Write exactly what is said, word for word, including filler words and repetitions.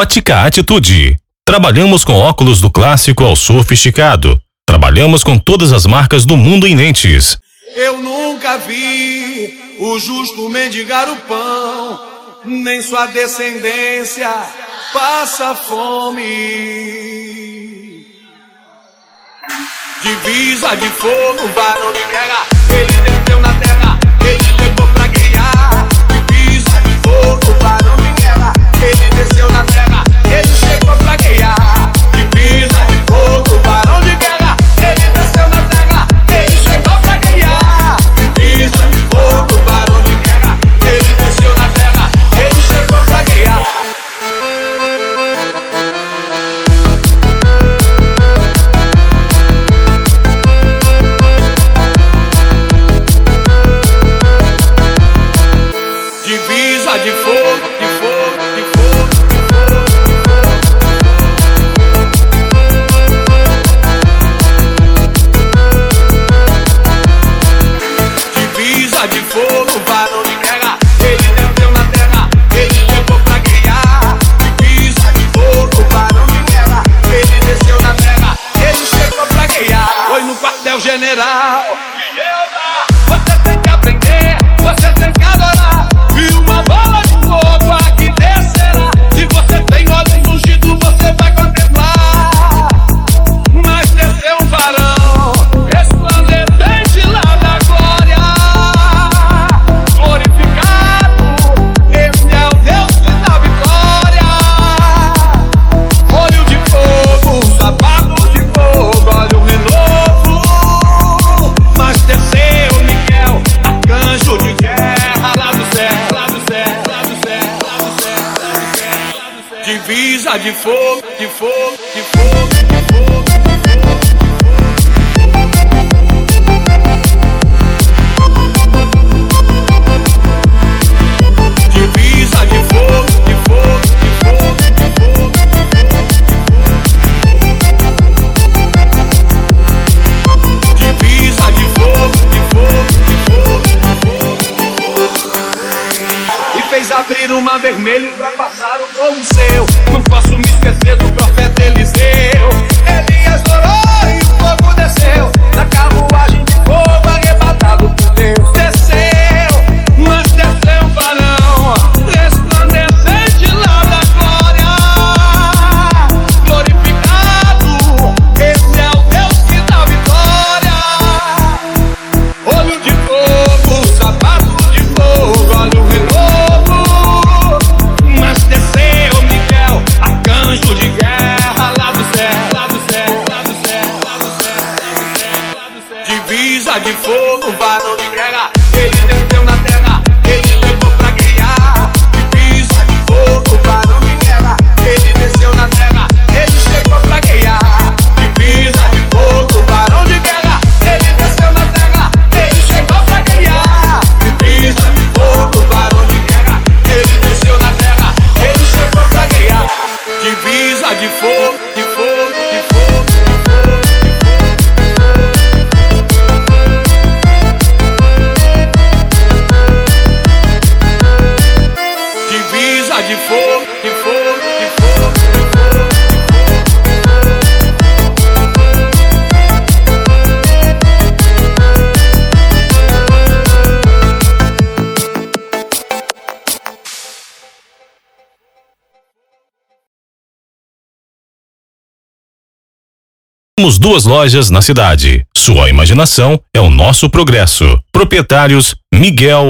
Ótica Atitude. Trabalhamos com óculos do clássico ao sofisticado. Trabalhamos com todas as marcas do mundo em lentes. Eu nunca vi o justo mendigar o pão, nem sua descendência passa fome. Divisa de fogo, varão de guerra, ele desceu na terra, ele levou pra guerrear. Divisa de fogo, varão de guerra, ele desceu na terra, ele chegou pra guerrear. Divisa de fogo, varão de guerra, ele desceu na terra, ele chegou pra guerrear. Divisa de fogo, varão de guerra, ele desceu na terra, ele chegou pra guerrear. Divisa de fogo, de fogo, de fogo, de fogo, divisa de fogo, varão de guerra, ele desceu na terra, ele levou pra guerrear. Divisa de fogo, varão de guerra, ele desceu na terra, ele chegou pra guerrear. Foi no quartel-general. Você tem que aprender, você tem que adorar. E uma bola de fogo aqui descerá. Se você tem olhos ungidos, você vai contemplar. Mas desceu um varão resplandecente lá da glória. Glorificado, esse é o Deus que dá vitória. Olho de fogo, sapato de fogo, olha o renovo. Mas desceu Miguel, arcanjo de guerra lá do céu, lá do céu, lá do céu, lá do céu, lá do céu, lá do céu. Divisa de fogo, de fogo, de fogo, de fogo, de fogo. Divisa de fogo, de fogo, de fogo, de fogo, divisa de fogo, de fogo, de fogo, de fogo. E fez abrir o mar vermelho pra passar o povo seu. Não posso me esquecer do profeta Eliseu. Elias orou e o fogo desceu. Na carruagem de fogo arrebatado por Deus. Desceu, mas desceu um varão resplandecente lá da glória. Glorificado, esse é o Deus que dá vitória. Olho de fogo, sapato de fogo, olha o renovo. Mas desceu Miguel, arcanjo de guerra lá do céu, lá do céu, lá do céu, lá do céu, lá do céu. Divisa de fogo, varão de guerra, ele desceu na terra, ele levou pra guerrear. Divisa de fogo, varão de guerra, ele desceu na terra, ele chegou pra guerrear. Divisa de fogo, varão de guerra, ele desceu na terra, ele chegou pra guerrear. Divisa de fogo, varão de guerra, ele desceu na terra, ele chegou pra guerrear. Divisa de fogo, de fogo, de fogo, de fogo, divisa de fogo, de fogo, de fogo, de fogo. Temos duas lojas na cidade. Sua imaginação é o nosso progresso. Proprietários Miguel